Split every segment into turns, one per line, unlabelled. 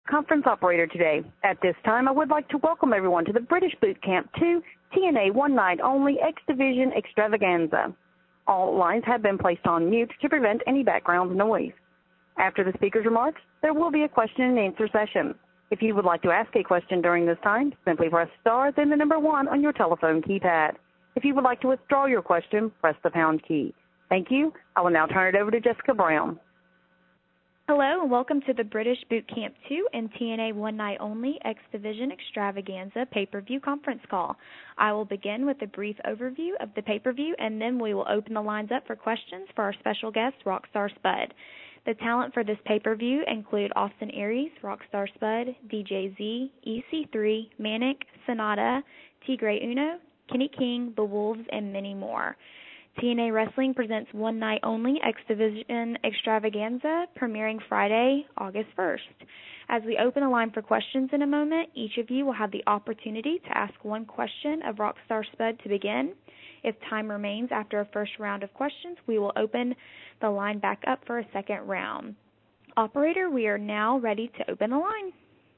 conference operator today. At this time, I would like to welcome everyone to the British Boot Camp 2 TNA One Night Only X Division Extravaganza. All lines have been placed on mute to prevent any background noise. After the speaker's remarks, there will be a question and answer session. If you would like to ask a question during this time, simply press star, then the number 1 on your telephone keypad. If you would like to withdraw your question, press the pound key. Thank you. I will now turn it over to Jessica Brown.
Hello and welcome to the British Boot Camp 2 and TNA One Night Only X Division Extravaganza pay-per-view conference call. I will begin with a brief overview of the pay-per-view, and then we will open the lines up for questions for our special guest, Rockstar Spud. The talent for this pay-per-view include Austin Aries, Rockstar Spud, DJ Z, EC3, Manic, Sonata, Tigre Uno, Kenny King, The Wolves, and many more. TNA Wrestling presents One Night Only X Division Extravaganza, premiering Friday, August 1st. As we open the line for questions in a moment, each of you will have the opportunity to ask one question of Rockstar Spud to begin. If time remains after a first round of questions, we will open the line back up for a second round. Operator, we are now ready to open the line.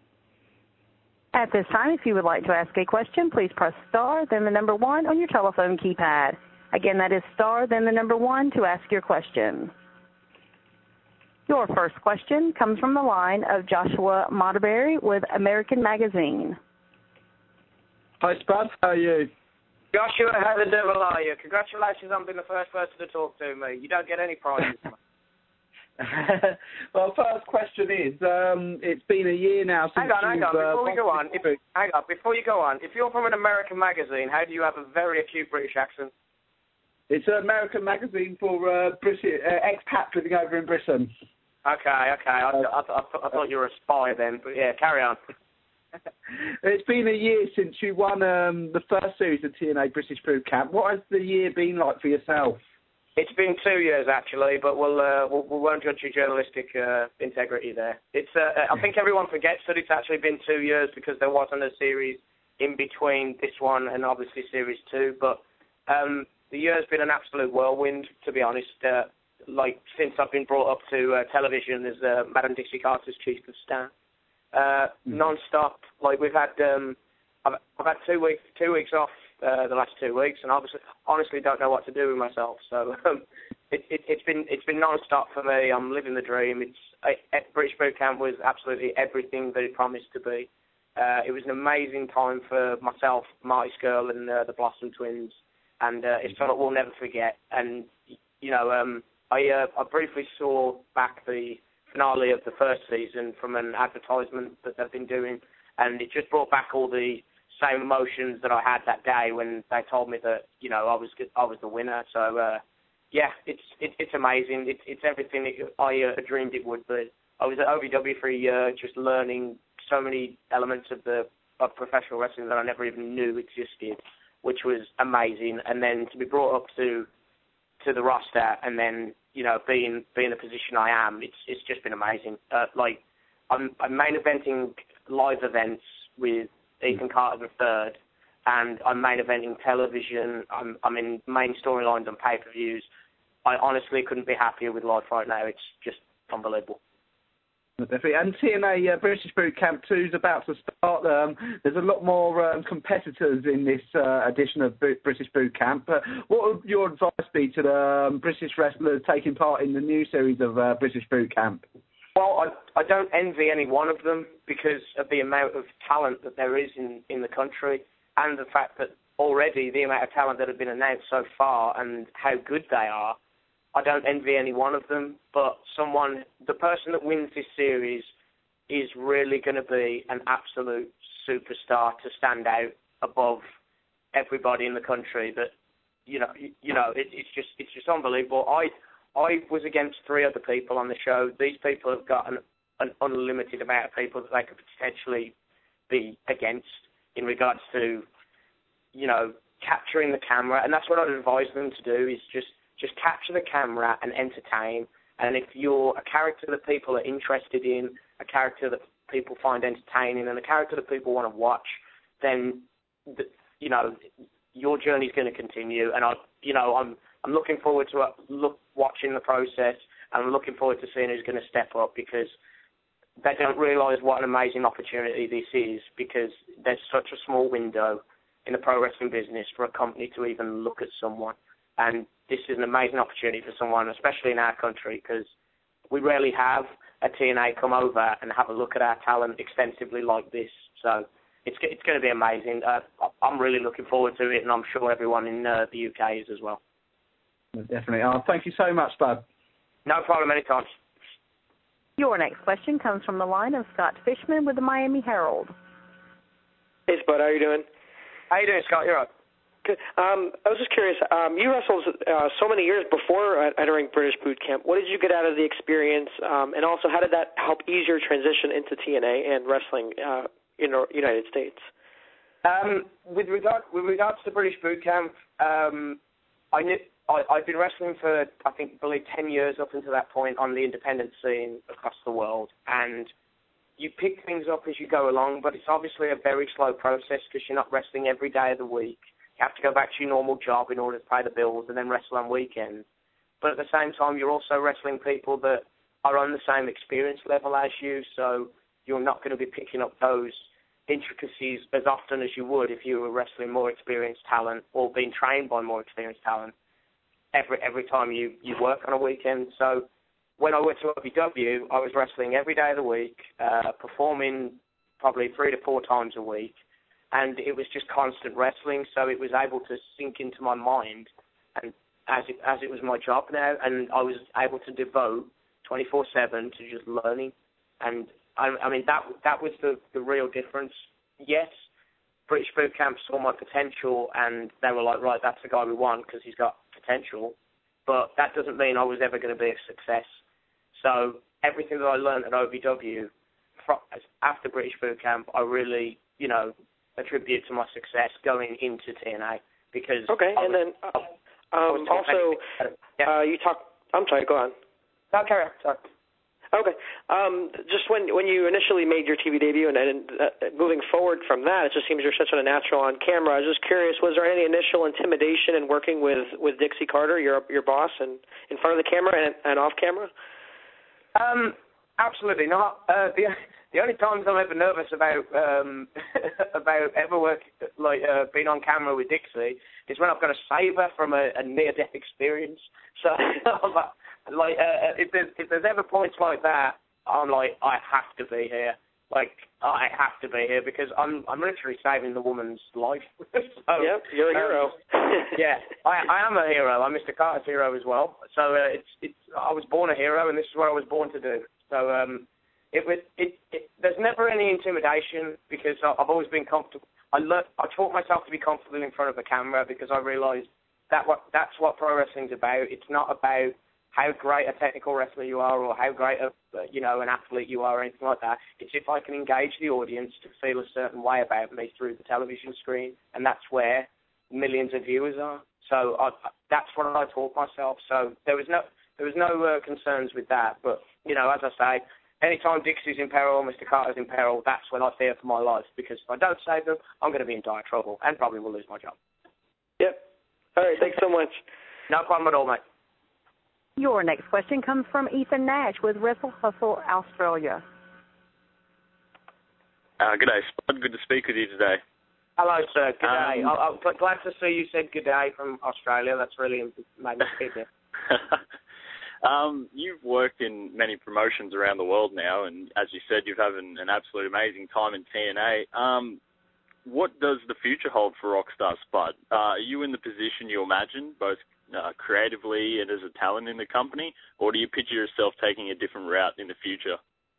At this time, if you would like to ask a question, please press star, then the number 1 on your telephone keypad. Again, that is star, then the number 1 to ask your question. Your first question comes from the line of Joshua Marberry with American Magazine.
Hi, Spud. How are you?
Joshua, how the devil are you? Congratulations on being the first person to talk to me. You don't get any prizes.
Well, first question is, it's been a year now since
Hang on, before we go on. Before you go on, if you're from an American magazine, how do you have a very acute British accent?
It's an American magazine for British expats living over in Britain.
Okay. I thought you were a spy then, but yeah, carry on.
It's been a year since you won the first series of TNA British Boot Camp. What has the year been like for yourself?
It's been 2 years actually, but we won't judge your journalistic integrity there. I think everyone forgets that it's actually been 2 years because there wasn't a series in between this one and obviously Series 2, but the year's been an absolute whirlwind, to be honest. Since I've been brought up to television as Madam Dixie Carter's chief of staff, non-stop. We've had, I've had 2 weeks off the last 2 weeks, and honestly don't know what to do with myself. So it's been non-stop for me. I'm living the dream. British Boot Camp was absolutely everything that it promised to be. It was an amazing time for myself, Marty Skrull, and the Blossom Twins. And it's something we'll never forget. And, I briefly saw back the finale of the first season from an advertisement that they've been doing, and it just brought back all the same emotions that I had that day when they told me that, I was the winner. So, it's amazing. It's everything that I dreamed it would be. I was at OVW for a year just learning so many elements of professional wrestling that I never even knew existed, which was amazing. And then to be brought up to the roster and then, be in the position I am, it's just been amazing. I'm main eventing live events with Ethan Carter III, and I'm main eventing television. I'm in main storylines on pay-per-views. I honestly couldn't be happier with life right now. It's just unbelievable.
Definitely. And TNA British Boot Camp 2 is about to start. There's a lot more competitors in this edition of British Boot Camp. What would your advice be to the British wrestlers taking part in the new series of British Boot Camp?
Well, I don't envy any one of them because of the amount of talent that there is in the country and the fact that already the amount of talent that have been announced so far and how good they are. I don't envy any one of them, but the person that wins this series is really going to be an absolute superstar to stand out above everybody in the country. That it's just unbelievable. I was against 3 other people on the show. These people have got an unlimited amount of people that they could potentially be against in regards to capturing the camera, and that's what I'd advise them to do is just capture the camera and entertain. And if you're a character that people are interested in, a character that people find entertaining, and a character that people want to watch, then your journey is going to continue. And I'm looking forward to watching the process, and I'm looking forward to seeing who's going to step up because they don't realise what an amazing opportunity this is, because there's such a small window in the pro wrestling business for a company to even look at someone. And this is an amazing opportunity for someone, especially in our country, because we rarely have a TNA come over and have a look at our talent extensively like this. So it's going to be amazing. I'm really looking forward to it, and I'm sure everyone in the UK is as well.
Definitely. Thank you so much, Bud.
No problem, anytime.
Your next question comes from the line of Scott Fishman with the Miami Herald.
Hey, Spud, how are you doing?
How you doing, Scott? You're up.
Good. I was just curious, you wrestled so many years before entering British Boot Camp. What did you get out of the experience, and also how did that help ease your transition into TNA and wrestling in the United States?
With regards to British Boot Camp, I've been wrestling for, I believe 10 years up until that point on the independent scene across the world, and you pick things up as you go along, but it's obviously a very slow process because you're not wrestling every day of the week. You have to go back to your normal job in order to pay the bills and then wrestle on weekends. But at the same time, you're also wrestling people that are on the same experience level as you, so you're not going to be picking up those intricacies as often as you would if you were wrestling more experienced talent or being trained by more experienced talent every time you work on a weekend. So when I went to OVW, I was wrestling every day of the week, performing probably 3 to 4 times a week, and it was just constant wrestling, so it was able to sink into my mind, and as it was my job now, and I was able to devote 24/7 to just learning. And I mean that was the real difference. Yes, British Boot Camp saw my potential, and they were like, right, that's the guy we want because he's got potential, but that doesn't mean I was ever going to be a success. So everything that I learned at OVW after British Boot Camp, I really, attribute to my success going into TNA, because
and then also you talk. I'm sorry, go on.
No, carry on. Sorry.
Okay. Just when you initially made your TV debut and moving forward from that, it just seems you're such a natural on camera. I was just curious, was there any initial intimidation in working with Dixie Carter, your boss, and in front of the camera and off camera?
Absolutely not. The only times I'm ever nervous about ever being on camera with Dixie is when I've got to save her from a near-death experience. So, if there's ever points like that, I'm like, I have to be here. I have to be here because I'm literally saving the woman's life. So,
yep, you're a hero.
Yeah, I am a hero. I'm Mr. Carter's hero as well. So I was born a hero, and this is what I was born to do. So there's never any intimidation because I've always been comfortable. I taught myself to be comfortable in front of a camera because I realised that's what pro wrestling's about. It's not about how great a technical wrestler you are or how great an athlete you are or anything like that. It's if I can engage the audience to feel a certain way about me through the television screen, and that's where millions of viewers are. So that's what I taught myself. So there was no concerns with that. But as I say, anytime Dixie's in peril, Mr. Carter's in peril, that's when I fear for my life, because if I don't save them, I'm going to be in dire trouble and probably will lose my job.
Yep. All right, thanks so much.
No problem at all, mate.
Your next question comes from Ethan Nash with Wrestle Hustle Australia.
Good day, Spud. Good to speak with you today.
Hello, sir. Good day. I'm glad to see you said good day from Australia. That's really made me happy.
You've worked in many promotions around the world now, and as you said, you've had an absolute amazing time in TNA. What does the future hold for Rockstar Spud? Are you in the position you imagine, both creatively and as a talent in the company, or do you picture yourself taking a different route in the future?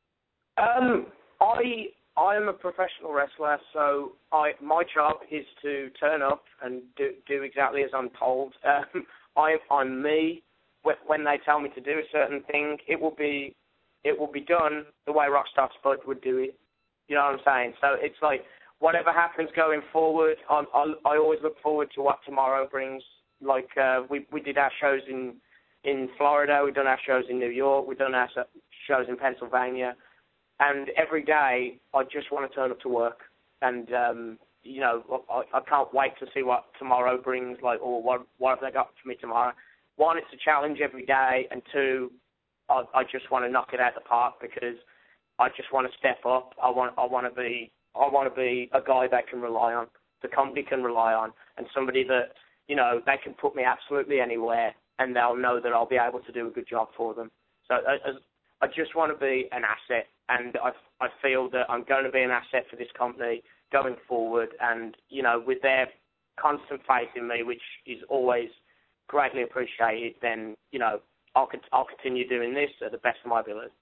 I am a professional wrestler, so my job is to turn up and do exactly as I'm told. I'm me. When they tell me to do a certain thing, it will be done the way Rockstar Spud would do it. You know what I'm saying? So it's like whatever happens going forward, I always look forward to what tomorrow brings. Like we did our shows in Florida, we've done our shows in New York, we've done our shows in Pennsylvania, and every day I just want to turn up to work, and I can't wait to see what tomorrow brings. Or what have they got for me tomorrow? One, it's a challenge every day, and two, I just want to knock it out of the park because I just want to step up. I want to be a guy they can rely on, the company can rely on, and somebody that, you know, they can put me absolutely anywhere and they'll know that I'll be able to do a good job for them. So I just want to be an asset, and I feel that I'm going to be an asset for this company going forward, and, you know, with their constant faith in me, which is always greatly appreciated, then, you know, I'll continue doing this at the best of my ability.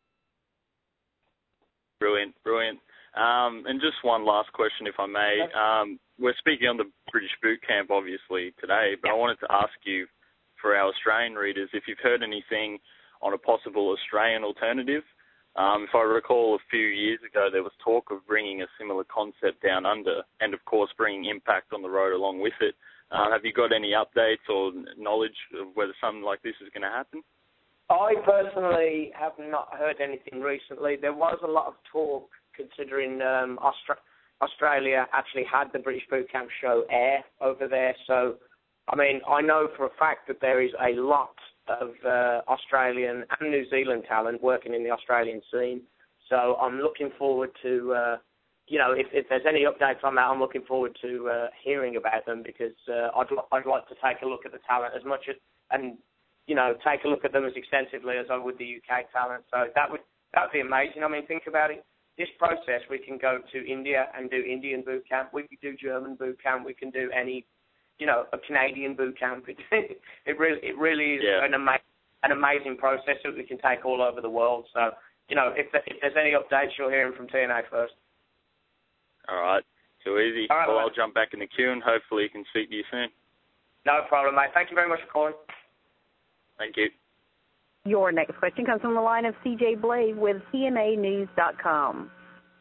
Brilliant. And just one last question, if I may. We're speaking on the British Boot Camp, obviously, today, but I wanted to ask you, for our Australian readers, if you've heard anything on a possible Australian alternative. If I recall, a few years ago, there was talk of bringing a similar concept down under, and of course bringing Impact on the road along with it. Have you got any updates or knowledge of whether something like this is going to happen?
I personally have not heard anything recently. There was a lot of talk, considering Australia actually had the British Boot Camp show air over there. So, I mean, I know for a fact that there is a lot of Australian and New Zealand talent working in the Australian scene. So I'm looking forward to, you know, if there's any updates on that, I'm looking forward to hearing about them, because I'd like to take a look at the talent as much as, and, you know, take a look at them as extensively as I would the UK talent. So that would be amazing. I mean, think about it. This process, we can go to India and do Indian boot camp. We can do German boot camp. We can do any, you know, a Canadian boot camp. It really is an amazing process that we can take all over the world. So, you know, if there's any updates, you'll hear them from TNA first.
All right. Too easy.
All right,
well, I'll jump back in the queue and hopefully can speak to you soon.
No problem, mate. Thank you very much for calling.
Thank you.
Your next question comes from the line of CJ Blade with TNAnews.com.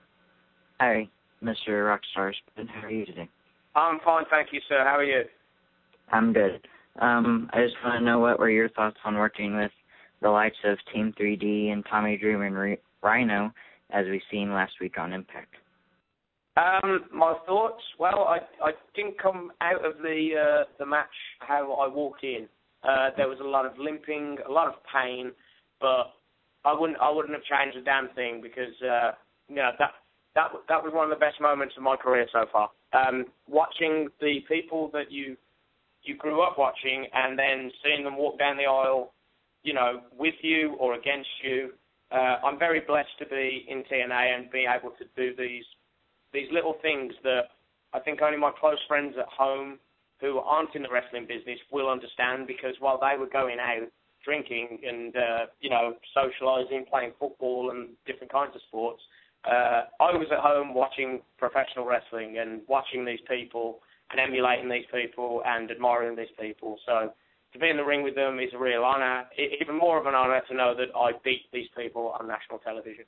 Hi, Mr. Rockstar. How are you today?
I'm fine, thank you, sir. How are you?
I'm good. I just want to know, what were your thoughts on working with the likes of Team 3D and Tommy Dreamer and Rhino, as we've seen last week on Impact?
My thoughts? Well, I didn't come out of the match how I walked in. There was a lot of limping, a lot of pain, but I wouldn't have changed a damn thing, because you know, that was one of the best moments of my career so far. Watching the people that you grew up watching, and then seeing them walk down the aisle, you know, with you or against you. I'm very blessed to be in TNA and be able to do these little things that I think only my close friends at home who aren't in the wrestling business will understand, because while they were going out drinking and, you know, socializing, playing football and different kinds of sports, I was at home watching professional wrestling and watching these people and emulating these people and admiring these people. So to be in the ring with them is a real honor. Even more of an honor to know that I beat these people on national television.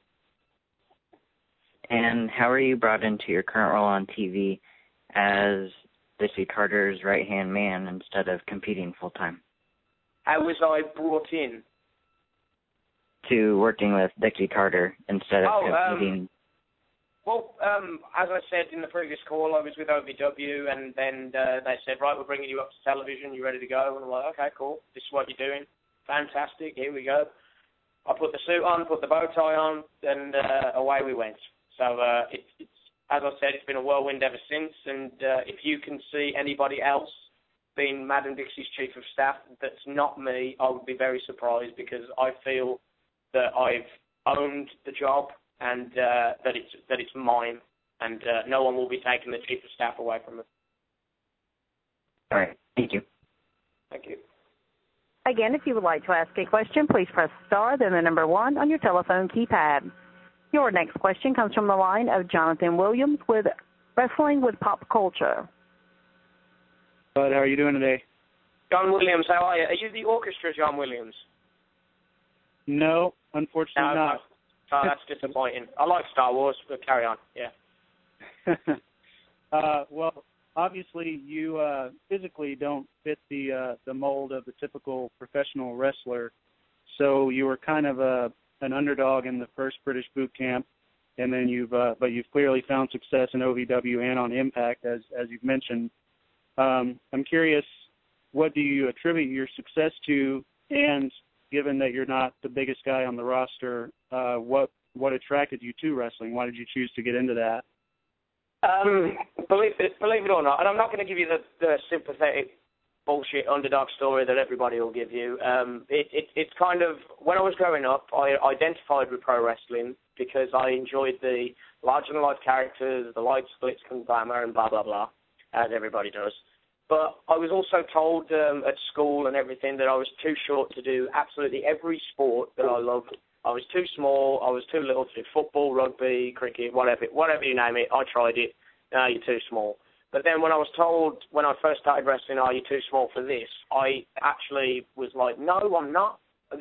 And how are you brought into your current role on TV as Dixie Carter's right-hand man instead of competing full-time?
How was I brought in?
To working with Dixie Carter instead of competing.
Well, as I said in the previous call, I was with OVW, and then they said, right, we're bringing you up to television, you ready to go? And I'm like, okay, cool, this is what you're doing. Fantastic, here we go. I put the suit on, put the bow tie on, and away we went. So it's as I said, it's been a whirlwind ever since, and if you can see anybody else being Madam Dixie's chief of staff that's not me, I would be very surprised, because I feel that I've owned the job and that it's mine, and no one will be taking the chief of staff away from me.
All right. Thank you.
Thank you.
Again, if you would like to ask a question, please press star, then the number 1 on your telephone keypad. Your next question comes from the line of Jonathan Williams with Wrestling with Pop Culture.
Bud, how are you doing today?
John Williams, how are you? Are you the orchestra, John Williams?
No, unfortunately not.
Oh, that's disappointing. I like Star Wars, but carry on, yeah.
Well, obviously you physically don't fit the mold of the typical professional wrestler, so you were kind of an underdog in the first British Boot Camp, and then you've clearly found success in OVW and on Impact, as you've mentioned. I'm curious, what do you attribute your success to? And given that you're not the biggest guy on the roster, what what attracted you to wrestling? Why did you choose to get into that?
Believe it or not, and I'm not going to give you the sympathetic bullshit underdog story that everybody will give you. It's kind of, when I was growing up, I identified with pro wrestling because I enjoyed the larger-than-life characters, the light splits and glamour and blah, blah, blah, as everybody does. But I was also told at school and everything that I was too short to do absolutely every sport that I loved. I was too small, I was too little to do football, rugby, cricket, whatever you name it, I tried it. No, you're too small. But then when I was told, when I first started wrestling, are you too small for this, I actually was like, no, I'm not.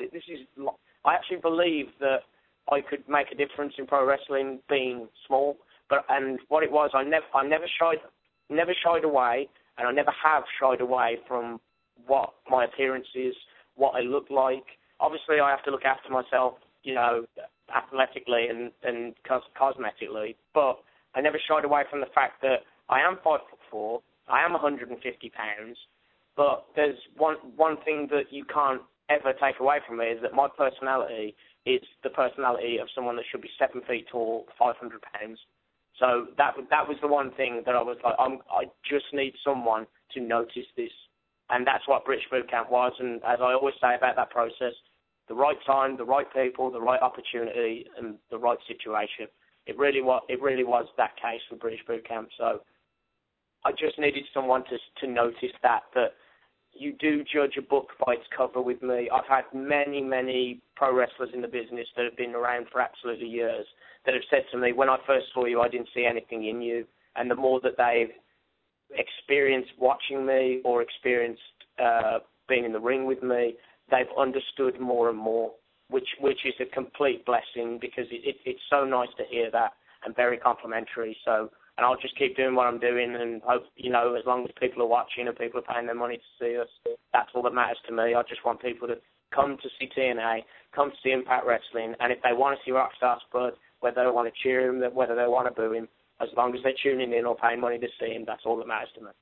I actually believe that I could make a difference in pro wrestling being small. And what it was, I never shied away, and I never have shied away from what my appearance is, what I look like. Obviously, I have to look after myself, athletically and cosmetically, but I never shied away from the fact that I am 5'4", I am 150 pounds, but there's one thing that you can't ever take away from me is that my personality is the personality of someone that should be 7 feet tall, 500 pounds. So that was the one thing that I was like, I just need someone to notice this, and that's what British Boot Camp was. And as I always say about that process, the right time, the right people, the right opportunity, and the right situation. It really was that case for British Boot Camp. So I just needed someone to notice that you do judge a book by its cover with me. I've had many, many pro wrestlers in the business that have been around for absolutely years that have said to me, when I first saw you, I didn't see anything in you. And the more that they've experienced watching me or experienced being in the ring with me, they've understood more and more, which is a complete blessing because it's so nice to hear that and very complimentary. So, and I'll just keep doing what I'm doing and hope, as long as people are watching and people are paying their money to see us, that's all that matters to me. I just want people to come to see TNA, come to see Impact Wrestling, and if they want to see Rockstar Spud, whether they want to cheer him, whether they want to boo him, as long as they're tuning in or paying money to see him, that's all that matters to me.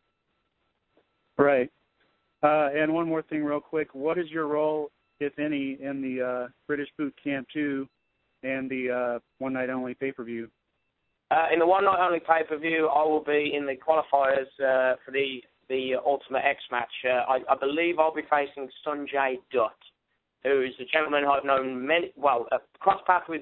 Right. And one more thing real quick. What is your role, if any, in the British Boot Camp 2 and the One Night Only pay-per-view?
In the One Night Only pay-per-view, I will be in the qualifiers for the Ultimate X match. I believe I'll be facing Sanjay Dutt, who is a gentleman I've known crossed paths with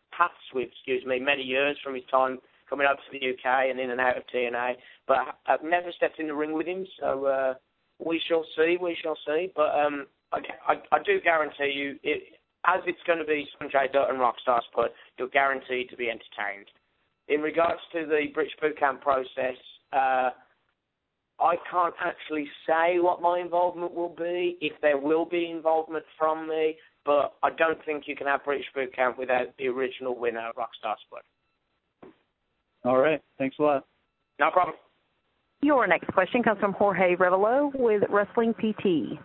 many years from his time coming over to the UK and in and out of TNA. But I've never stepped in the ring with him, so we shall see. But I do guarantee you, as it's going to be Sanjay Dutt and Rockstar Spud, you're guaranteed to be entertained. In regards to the British Boot Camp process, I can't actually say what my involvement will be, if there will be involvement from me, but I don't think you can have British Boot Camp without the original winner, Rockstar Spud.
All right. Thanks a lot.
No problem.
Your next question comes from Jorge Revelo with Wrestling PT.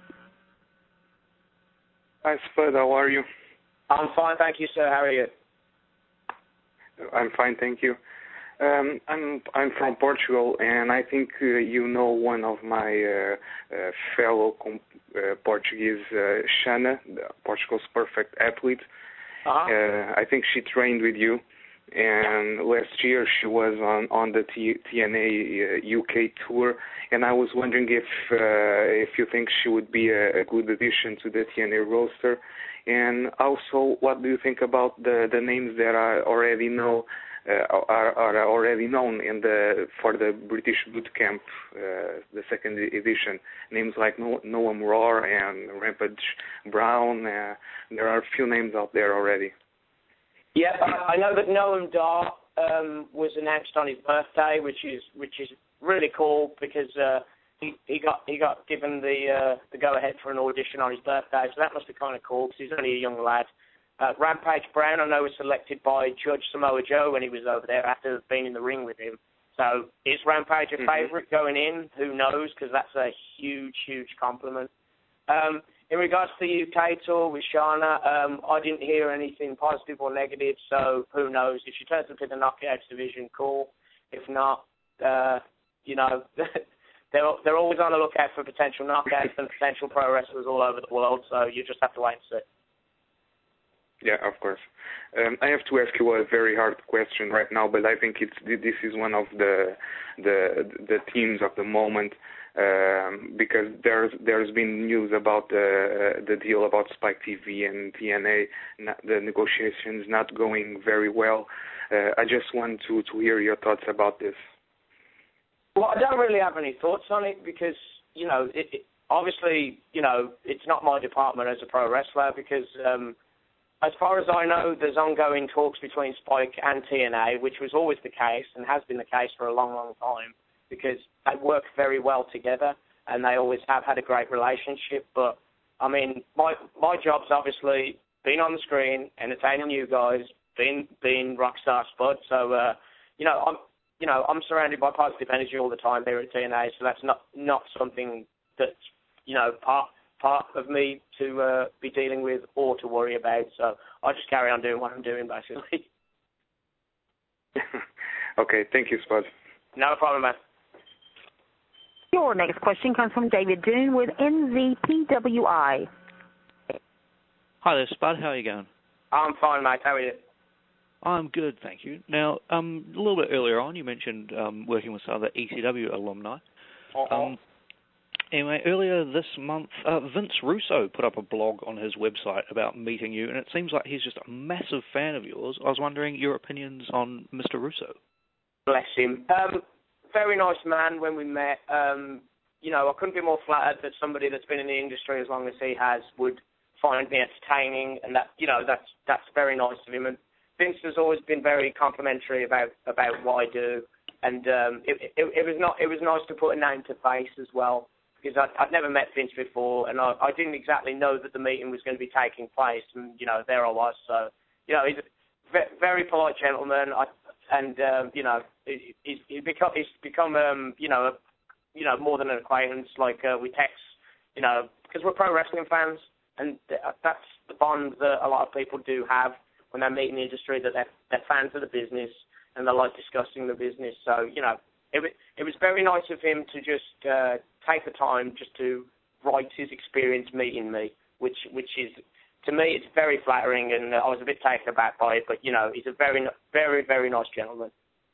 Hi, Spud. How are you?
I'm fine, thank you, sir. How are you?
I'm fine, thank you. I'm from Portugal, and I think one of my fellow Portuguese, Shana, Portugal's perfect athlete.
Uh-huh.
I think she trained with you, and last year she was on the TNA UK tour, and I was wondering if you think she would be a good addition to the TNA roster. And also, what do you think about the names that are already known for the British Boot Camp, the second edition? Names like Noam Roar and Rampage Brown. There are a few names out there already.
Yeah, I know that Noam Dar was announced on his birthday, which is really cool because he got given the go ahead for an audition on his birthday, so that must be kind of cool because he's only a young lad. Rampage Brown, I know, was selected by Judge Samoa Joe when he was over there after being in the ring with him. So is Rampage a favourite going in? Who knows? Because that's a huge, huge compliment. In regards to the UK tour with Shana, I didn't hear anything positive or negative, so who knows? If she turns up in the Knockouts division, cool. If not, they're always on the lookout for potential knockouts and potential pro wrestlers all over the world, so you just have to wait and see.
Yeah, of course. I have to ask you a very hard question right now, but I think this is one of the themes of the moment, because there's been news about the deal about Spike TV and TNA, the negotiations not going very well. I just want to hear your thoughts about this.
Well, I don't really have any thoughts on it because, obviously, it's not my department as a pro wrestler because, as far as I know, there's ongoing talks between Spike and TNA, which was always the case and has been the case for a long, long time because they work very well together and they always have had a great relationship. But, I mean, my job's obviously being on the screen, entertaining you guys, being Rockstar Spud. So, I'm surrounded by positive energy all the time here at TNA, so that's not something that's, part of me to be dealing with or to worry about. So I just carry on doing what I'm doing, basically.
Okay, thank you, Spud.
No problem, man.
Your next question comes from David Dune with NZPWI.
Hi there, Spud. How are you going?
I'm fine, mate. How are you?
I'm good, thank you. Now, a little bit earlier on, you mentioned working with some other ECW alumni. Anyway, earlier this month, Vince Russo put up a blog on his website about meeting you, and it seems like he's just a massive fan of yours. I was wondering your opinions on Mr. Russo.
Bless him. Very nice man when we met. I couldn't be more flattered that somebody that's been in the industry as long as he has would find me entertaining, and that's very nice of him. And Vince has always been very complimentary about what I do, and it was nice to put a name to face as well. Because I'd never met Vince before, and I didn't exactly know that the meeting was going to be taking place, and, there I was. So, he's a very polite gentleman, he's become more than an acquaintance. Like, we text, because we're pro wrestling fans, and that's the bond that a lot of people do have when they meet in the industry, that they're fans of the business, and they like discussing the business. So, it was very nice of him to just take the time just to write his experience meeting me, which is, to me, it's very flattering, and I was a bit taken aback by it, but, he's a very, very, very nice gentleman.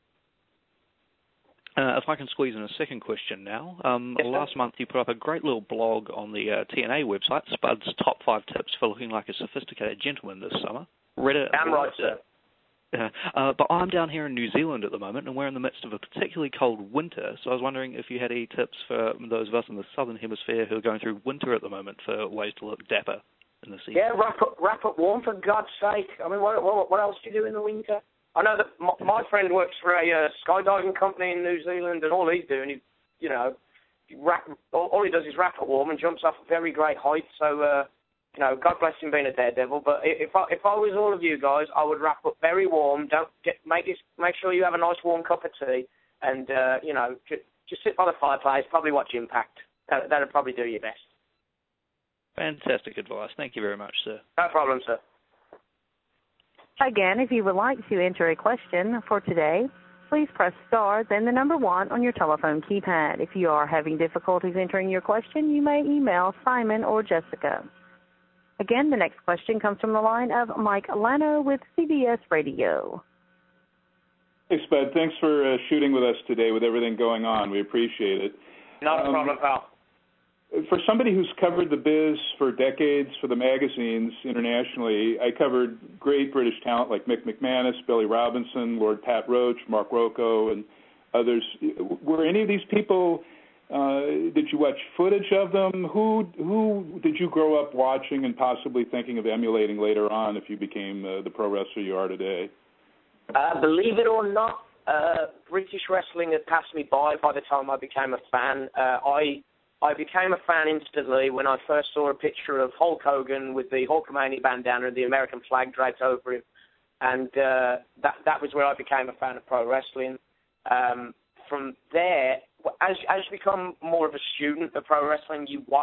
If I can squeeze in a second question now. Last month you put up a great little blog on the TNA website, Spud's Top 5 Tips for Looking Like a Sophisticated Gentleman this summer. Read it.
Damn right, sir.
But I'm down here in New Zealand at the moment, and we're in the midst of a particularly cold winter, so I was wondering if you had any tips for those of us in the southern hemisphere who are going through winter at the moment for ways to look dapper in the season.
Yeah, wrap up warm, for God's sake. I mean, what else do you do in the winter? I know that my friend works for a skydiving company in New Zealand, and all he's doing, all he does is wrap up warm and jumps off a very great height, so... God bless him being a daredevil. But if I was all of you guys, I would wrap up very warm. Make sure you have a nice warm cup of tea, and just sit by the fireplace. Probably watch Impact. That'd probably do you best.
Fantastic advice. Thank you very much, sir.
No problem, sir.
Again, if you would like to enter a question for today, please press star, then the number 1 on your telephone keypad. If you are having difficulties entering your question, you may email Simon or Jessica. Again, the next question comes from the line of Mike Lano with CBS Radio.
Hey, Spud. Thanks for shooting with us today with everything going on. We appreciate it.
Not a problem, pal.
For somebody who's covered the biz for decades for the magazines internationally, I covered great British talent like Mick McManus, Billy Robinson, Lord Pat Roach, Mark Rocco, and others. Were any of these people... did you watch footage of them? Who did you grow up watching and possibly thinking of emulating later on if you became the pro wrestler you are today?
Believe it or not, British wrestling had passed me by the time I became a fan. I became a fan instantly when I first saw a picture of Hulk Hogan with the Hulkamania bandana and the American flag draped over him, and that was where I became a fan of pro wrestling. From there, as you become more of a student of pro wrestling, you watch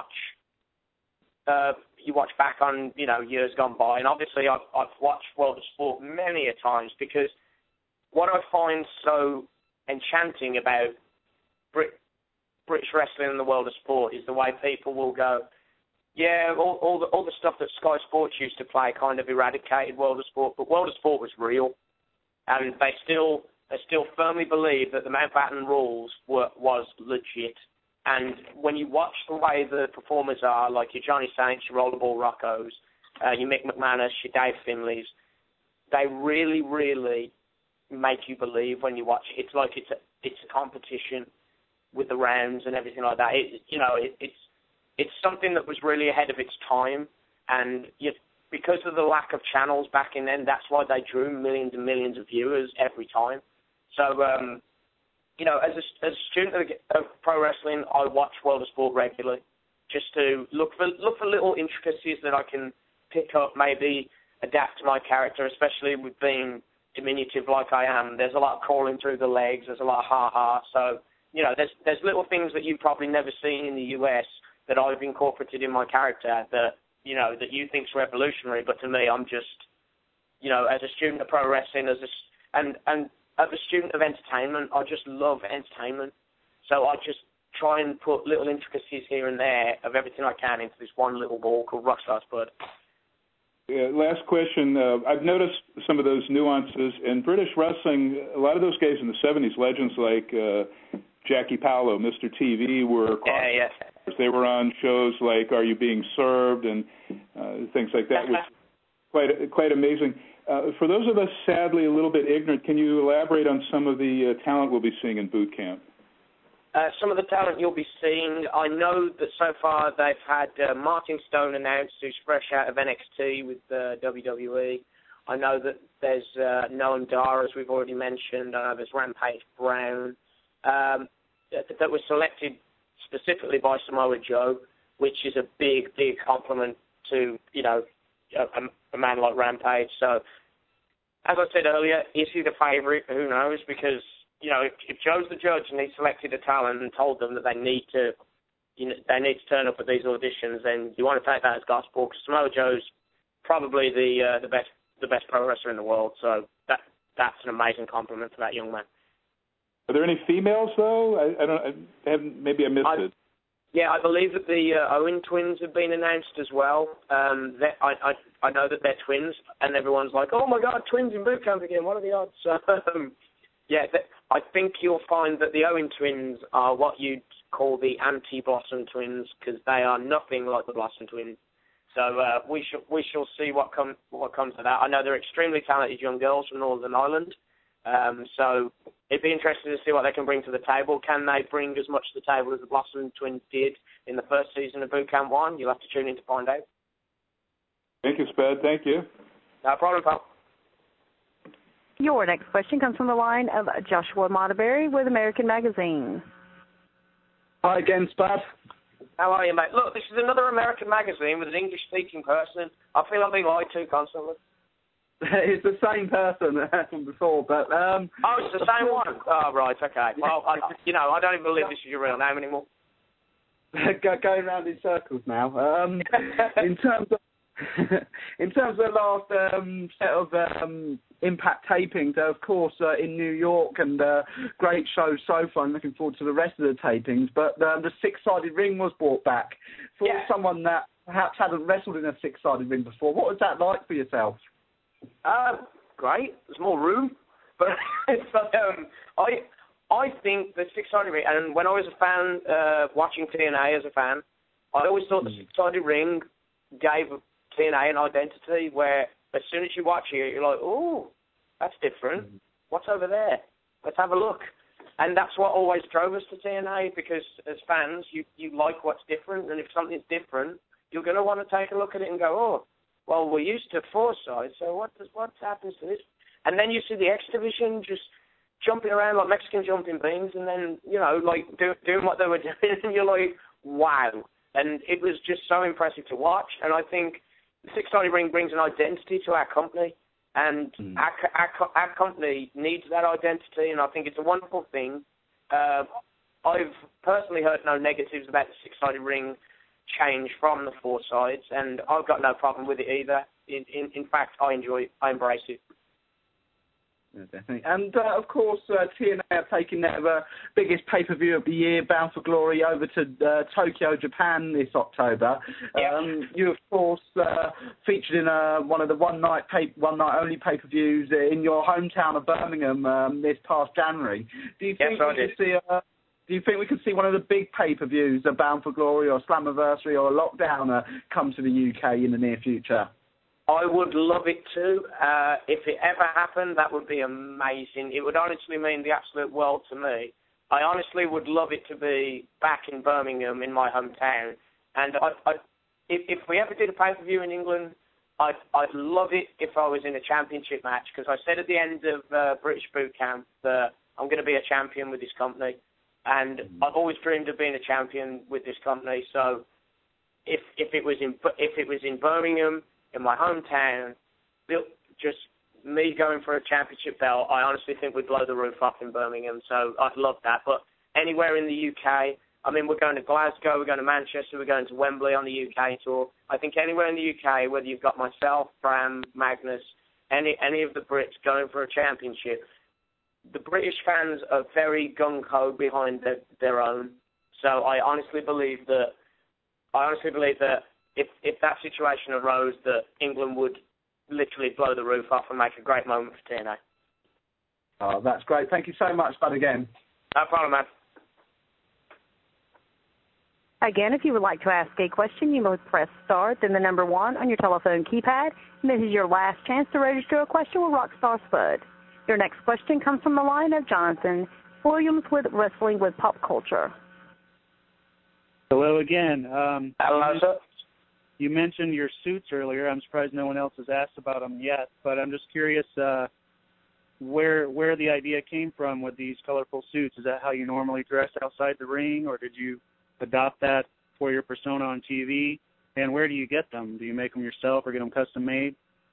back on years gone by, and obviously I've watched World of Sport many a times, because what I find so enchanting about British wrestling and the World of Sport is the way people will go, Yeah, all the stuff that Sky Sports used to play kind of eradicated World of Sport, but World of Sport was real, and they still firmly believe that the Mountbatten rules was legit. And when you watch the way the performers are, like your Johnny Saints, your Rollerball Roccos, your Mick McManus, your Dave Finleys, they really, really make you believe when you watch it. It's like it's a competition with the rounds and everything like that. It's something that was really ahead of its time, and because of the lack of channels back in then, that's why they drew millions and millions of viewers every time. So, as a student of pro wrestling, I watch World of Sport regularly, just to look for little intricacies that I can pick up, maybe adapt to my character, especially with being diminutive like I am. There's a lot of crawling through the legs. There's a lot of ha-ha. So, there's little things that you've probably never seen in the US that I've incorporated in my character that you think's revolutionary, but to me, I'm just, as a student of pro wrestling, and as a student of entertainment, I just love entertainment. So I just try and put little intricacies here and there of everything I can into this one little ball called Rockstar Spud.
Yeah, last question. I've noticed some of those nuances in British wrestling. A lot of those guys in the 70s, legends like Jackie Paolo, Mr. TV, were They were on shows like Are You Being Served and things like that, which is quite amazing. For those of us sadly a little bit ignorant, can you elaborate on some of the talent we'll be seeing in boot camp?
Some of the talent you'll be seeing, I know that so far they've had Martin Stone announced, who's fresh out of NXT with WWE. I know that there's Noam Dar, as we've already mentioned. I know there's Rampage Brown, that was selected specifically by Samoa Joe, which is a big, big compliment to, a man like Rampage. So, as I said earlier, is he the favourite? Who knows? Because, if Joe's the judge and he selected a talent and told them that they need to turn up at these auditions, then you want to take that as gospel, because Samoa Joe's probably the best pro wrestler in the world. So that's an amazing compliment to that young man.
Are there any females though? Maybe I missed it.
Yeah, I believe that the Owen twins have been announced as well. I know that they're twins, and everyone's like, "Oh my God, twins in boot camp again! What are the odds?" I think you'll find that the Owen twins are what you'd call the anti-Blossom twins, because they are nothing like the Blossom twins. So we shall see what comes of that. I know they're extremely talented young girls from Northern Ireland. So it'd be interesting to see what they can bring to the table. Can they bring as much to the table as the Blossom twins did in the first season of Boot Camp 1? You'll have to tune in to find out.
Thank you, Spud. Thank you.
No problem, pal.
Your next question comes from the line of Joshua Monteberry with American Magazine.
Hi again, Spud.
How are you, mate? Look, this is another American Magazine with an English-speaking person. I feel I'm being lied to constantly.
It's the same person from before, but...
it's the same one? Oh, right, okay. Well, I don't even believe this is your real name anymore.
Going around in circles now. In terms of the last set of Impact tapings, of course, in New York, and great shows so far. I'm looking forward to the rest of the tapings. But the six-sided ring was brought back. For someone that perhaps hadn't wrestled in a six-sided ring before, what was that like for yourself?
Great. There's more room. But I think the six-sided ring, and when I was a fan, watching TNA as a fan, I always thought the six-sided ring gave TNA an identity where as soon as you watch it, you're like, oh, that's different. What's over there? Let's have a look. And that's what always drove us to TNA, because as fans, you like what's different, and if something's different, you're going to want to take a look at it and go, oh, well, we're used to four sides, so what happens to this? And then you see the X Division just jumping around like Mexican jumping beans, and then, doing what they were doing, and you're like, wow. And it was just so impressive to watch, and I think the six-sided ring brings an identity to our company, and our company needs that identity, and I think it's a wonderful thing. I've personally heard no negatives about the six-sided ring change from the four sides, and I've got no problem with it either. In fact, I enjoy it. I embrace it.
Yeah, definitely. And, of course, TNA are taking their biggest pay-per-view of the year, Bound for Glory, over to Tokyo, Japan this October. You, of course, featured in one of the one-night only pay-per-views in your hometown of Birmingham this past January. Do you think we could see one of the big pay-per-views, a Bound for Glory or Slammiversary or a Lockdown, come to the UK in the near future?
I would love it to. If it ever happened, that would be amazing. It would honestly mean the absolute world to me. I honestly would love it to be back in Birmingham, in my hometown. And if we ever did a pay-per-view in England, I'd love it if I was in a championship match, because I said at the end of British Boot Camp that I'm going to be a champion with this company. And I've always dreamed of being a champion with this company. So if it was in Birmingham, in my hometown, just me going for a championship belt, I honestly think we'd blow the roof off in Birmingham. So I'd love that. But anywhere in the UK, I mean, we're going to Glasgow, we're going to Manchester, we're going to Wembley on the UK tour. I think anywhere in the UK, whether you've got myself, Bram, Magnus, any of the Brits going for a championship, the British fans are very gung-ho behind their own. So I honestly believe that if that situation arose, that England would literally blow the roof off and make a great moment for TNA.
Oh, that's great. Thank you so much, Bud, again.
No problem, man.
Again, if you would like to ask a question, you must press star, then the number 1 on your telephone keypad. And this is your last chance to register a question with Rockstar Spud. Your next question comes from the line of Jonathan Williams with Wrestling with Pop Culture.
Hello again.
Hello, sir.
You mentioned your suits earlier. I'm surprised no one else has asked about them yet, but I'm just curious where the idea came from with these colorful suits. Is that how you normally dress outside the ring, or did you adopt that for your persona on TV? And where do you get them? Do you make them yourself or get them custom made?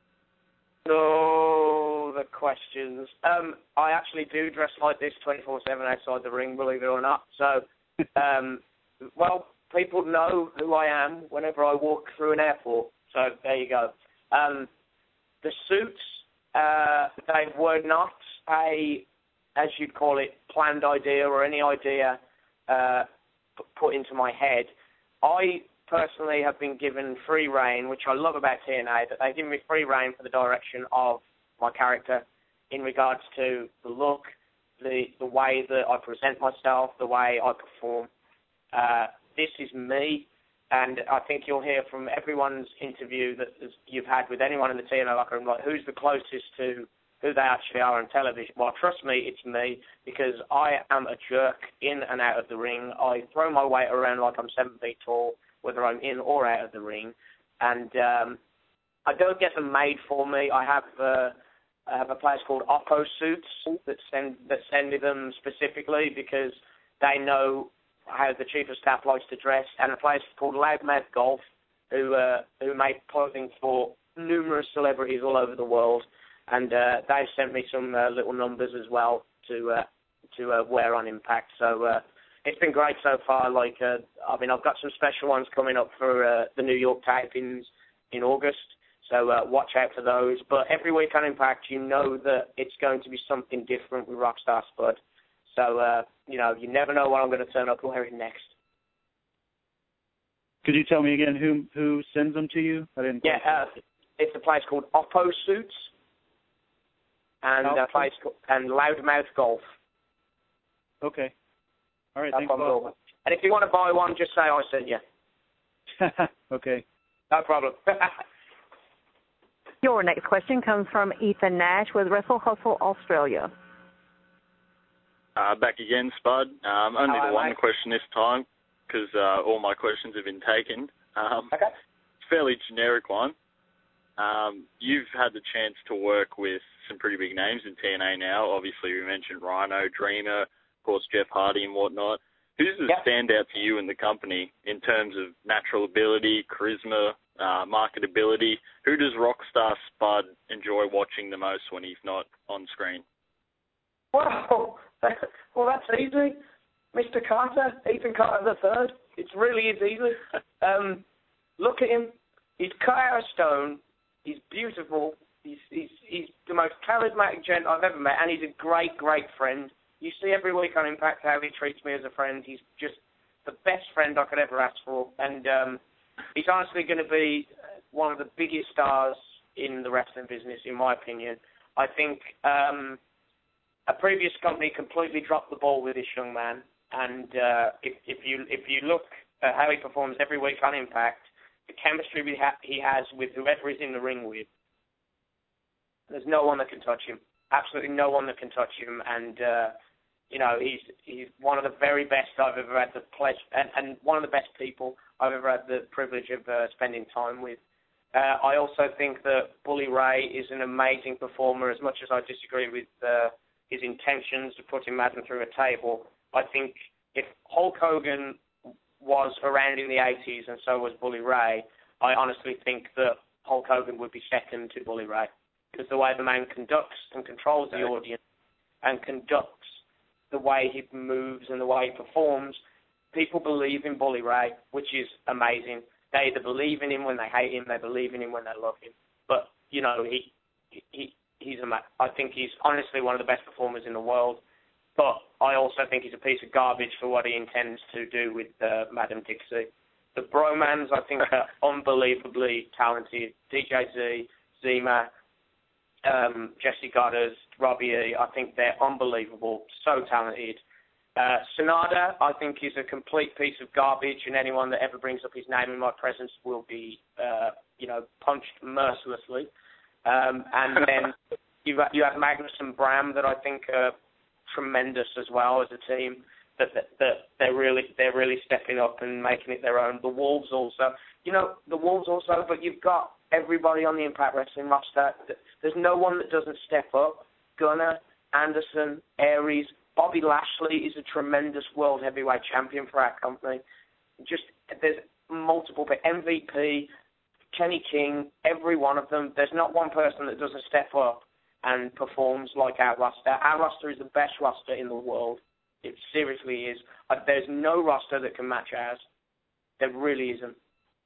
Oh, the questions. I actually do dress like this 24/7 outside the ring, believe it or not. So, well, people know who I am whenever I walk through an airport. So there you go. The suits, they were not a, as you'd call it, planned idea or any idea put into my head. I personally have been given free reign, which I love about TNA, that they've given me free reign for the direction of my character in regards to the look, the way that I present myself, the way I perform. This is me, and I think you'll hear from everyone's interview that you've had with anyone in the TNA locker room, like who's the closest to who they actually are on television. Well, trust me, it's me, because I am a jerk in and out of the ring. I throw my weight around like I'm 7 feet tall, whether I'm in or out of the ring, and I don't get them made for me. I have a place called Oppo Suits that send me them specifically because they know how the chief of staff likes to dress, and a place called Loudmouth Golf, who make clothing for numerous celebrities all over the world, and they've sent me some little numbers as well to wear on Impact. So it's been great so far. Like, I mean, I've got some special ones coming up for the New York tapings in August, so watch out for those. But every week on Impact, you know that it's going to be something different with Rockstar Spud. So, you know, you never know what I'm going to turn up wearing next.
Could you tell me again who sends them to you? I didn't.
Yeah, it's a place called Oppo Suits and a place called Loudmouth Golf.
Okay. All right. Thanks, Bob.
And if you want to buy one, just say I sent you.
Okay.
No problem.
Your next question comes from Ethan Nash with Wrestle Hustle Australia.
Back again, Spud. Only the one question this time, because all my questions have been taken.
Okay.
Fairly generic one. You've had the chance to work with some pretty big names in TNA now. Obviously, we mentioned Rhino, Dreamer, of course, Jeff Hardy and whatnot. Who's the standout to you in the company in terms of natural ability, charisma, marketability? Who does Rockstar Spud enjoy watching the most when he's not on screen?
Wow. Well, that's easy. Mr. Carter, Ethan Carter III. It really is easy. Look at him. He's cut out of stone. He's beautiful. He's the most charismatic gent I've ever met, and he's a great, great friend. You see every week on Impact how he treats me as a friend. He's just the best friend I could ever ask for, and he's honestly going to be one of the biggest stars in the wrestling business, in my opinion. I think a previous company completely dropped the ball with this young man, and if you look at how he performs every week on Impact, the chemistry he has with whoever he's in the ring with, there's no one that can touch him. Absolutely no one that can touch him, and he's one of the very best I've ever had the pleasure, and one of the best people I've ever had the privilege of spending time with. I also think that Bully Ray is an amazing performer. As much as I disagree with his intentions of putting Madden through a table, I think if Hulk Hogan was around in the 80s and so was Bully Ray, I honestly think that Hulk Hogan would be second to Bully Ray, because the way the man conducts and controls the audience and conducts the way he moves and the way he performs, people believe in Bully Ray, which is amazing. They either believe in him when they hate him, they believe in him when they love him. But, I think he's honestly one of the best performers in the world. But I also think he's a piece of garbage for what he intends to do with Madam Dixie. The Bromans, I think, are unbelievably talented. DJ Z, Zima, Jesse Goddard, Robbie E, I think they're unbelievable, so talented. Sonata, I think, is a complete piece of garbage, and anyone that ever brings up his name in my presence will be, punched mercilessly. And then you have Magnus and Bram that I think are tremendous as well as a team. That they're really stepping up and making it their own. The Wolves also, but you've got everybody on the Impact Wrestling roster. There's no one that doesn't step up. Gunner, Anderson, Aries, Bobby Lashley is a tremendous world heavyweight champion for our company. There's multiple, but MVP, Kenny King, every one of them. There's not one person that doesn't step up and performs like our roster. Our roster is the best roster in the world. It seriously is. There's no roster that can match ours. There really isn't.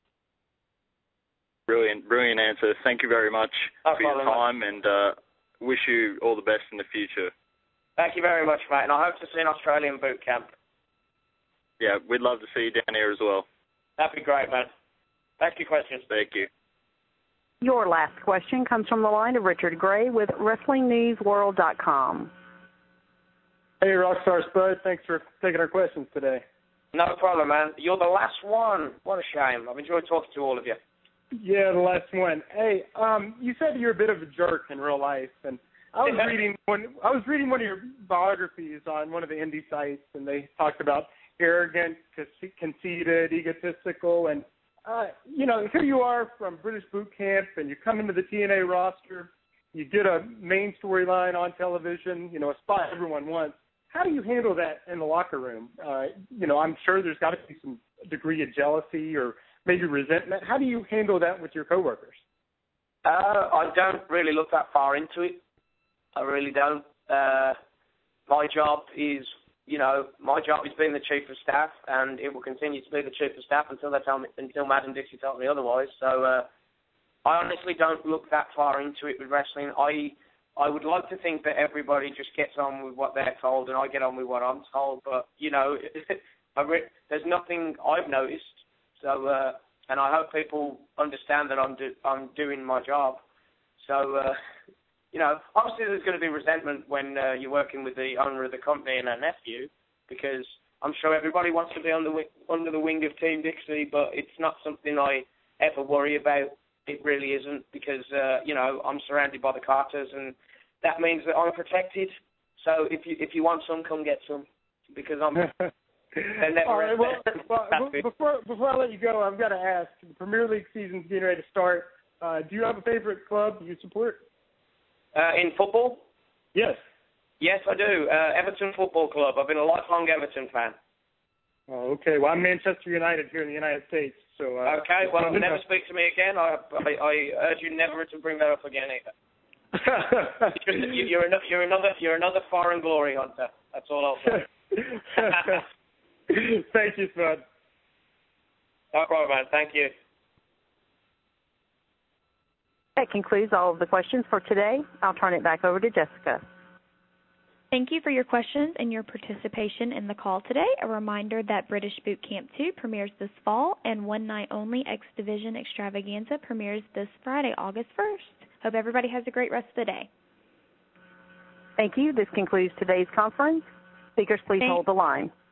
Brilliant answer. Thank you very much for your time, and wish you all the best in the future.
Thank you very much, mate, and I hope to see an Australian boot camp.
Yeah, we'd love to see you down here as well.
That'd be great, man. Thank you, questions.
Thank you.
Your last question comes from the line of Richard Gray with WrestlingNewsWorld.com.
Hey, Rockstar Spud. Thanks for taking our questions today.
No problem, man. You're the last one. What a shame. I've enjoyed talking to all of you.
Yeah, the last one. Hey, you said you're a bit of a jerk in real life, and I was reading one of your biographies on one of the indie sites, and they talked about arrogant, conceited, egotistical, and here you are from British Boot Camp, and you come into the TNA roster, you get a main storyline on television, a spot everyone wants. How do you handle that in the locker room? I'm sure there's got to be some degree of jealousy or maybe resentment. How do you handle that with your coworkers?
I don't really look that far into it. I really don't. My job is being the chief of staff, and it will continue to be the chief of staff until Madam Dixie tells me otherwise. So I honestly don't look that far into it with wrestling. I would like to think that everybody just gets on with what they're told, and I get on with what I'm told. But there's nothing I've noticed. So and I hope people understand that I'm doing my job. So. Obviously there's going to be resentment when you're working with the owner of the company and her nephew, because I'm sure everybody wants to be under the wing of Team Dixie, but it's not something I ever worry about. It really isn't, because, I'm surrounded by the Carters, and that means that I'm protected. So if you want some, come get some, because I'm...
All right, well, before I let you go, I've got to ask, the Premier League season's getting ready to start. Do you have a favorite club you support?
In football?
Yes.
Yes, I do. Everton Football Club. I've been a lifelong Everton fan.
Oh, okay. Well, I'm Manchester United here in the United States. So.
Okay. Well, never speak to me again. I urge you never to bring that up again either. You're another foreign glory hunter. That's all I'll say.
Thank you, Spud.
No problem, man. Thank you.
That concludes all of the questions for today. I'll turn it back over to Jessica.
Thank you for your questions and your participation in the call today. A reminder that British Boot Camp 2 premieres this fall, and One Night Only X Division Extravaganza premieres this Friday, August 1st. Hope everybody has a great rest of the day.
Thank you. This concludes today's conference. Speakers, please hold the line.